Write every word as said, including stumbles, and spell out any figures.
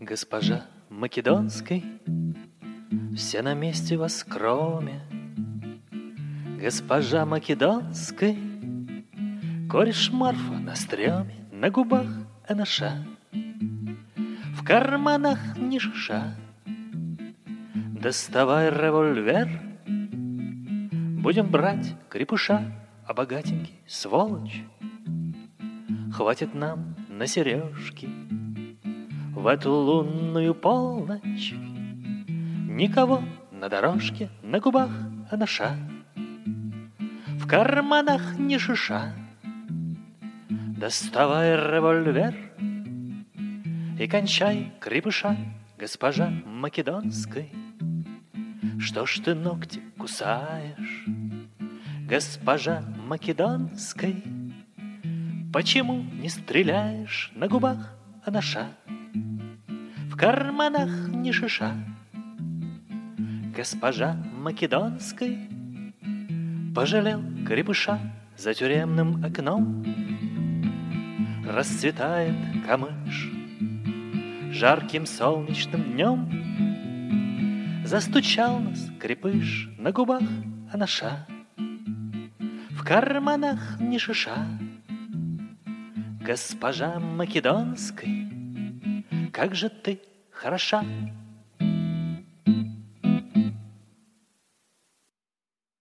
Госпожа Македонской, все на месте вас кроме. Госпожа Македонской, кореш Марфа на стреме, на губах анаша, в карманах ни шиша. Доставай револьвер, будем брать крепыша, а богатенький сволочь хватит нам на сережки. В эту лунную полночь никого на дорожке, на губах анаша, в карманах ни шиша. Доставай револьвер и кончай крепыша, госпожа Македонской. Что ж ты ногти кусаешь, госпожа Македонской? Почему не стреляешь, на губах анаша, в карманах ни шиша? Госпожа Македонской пожалел крепыша за тюремным окном. Расцветает камыш жарким солнечным днем. Застучал нас крепыш, на губах анаша, в карманах ни шиша. Госпожа Македонской, как же ты хороша!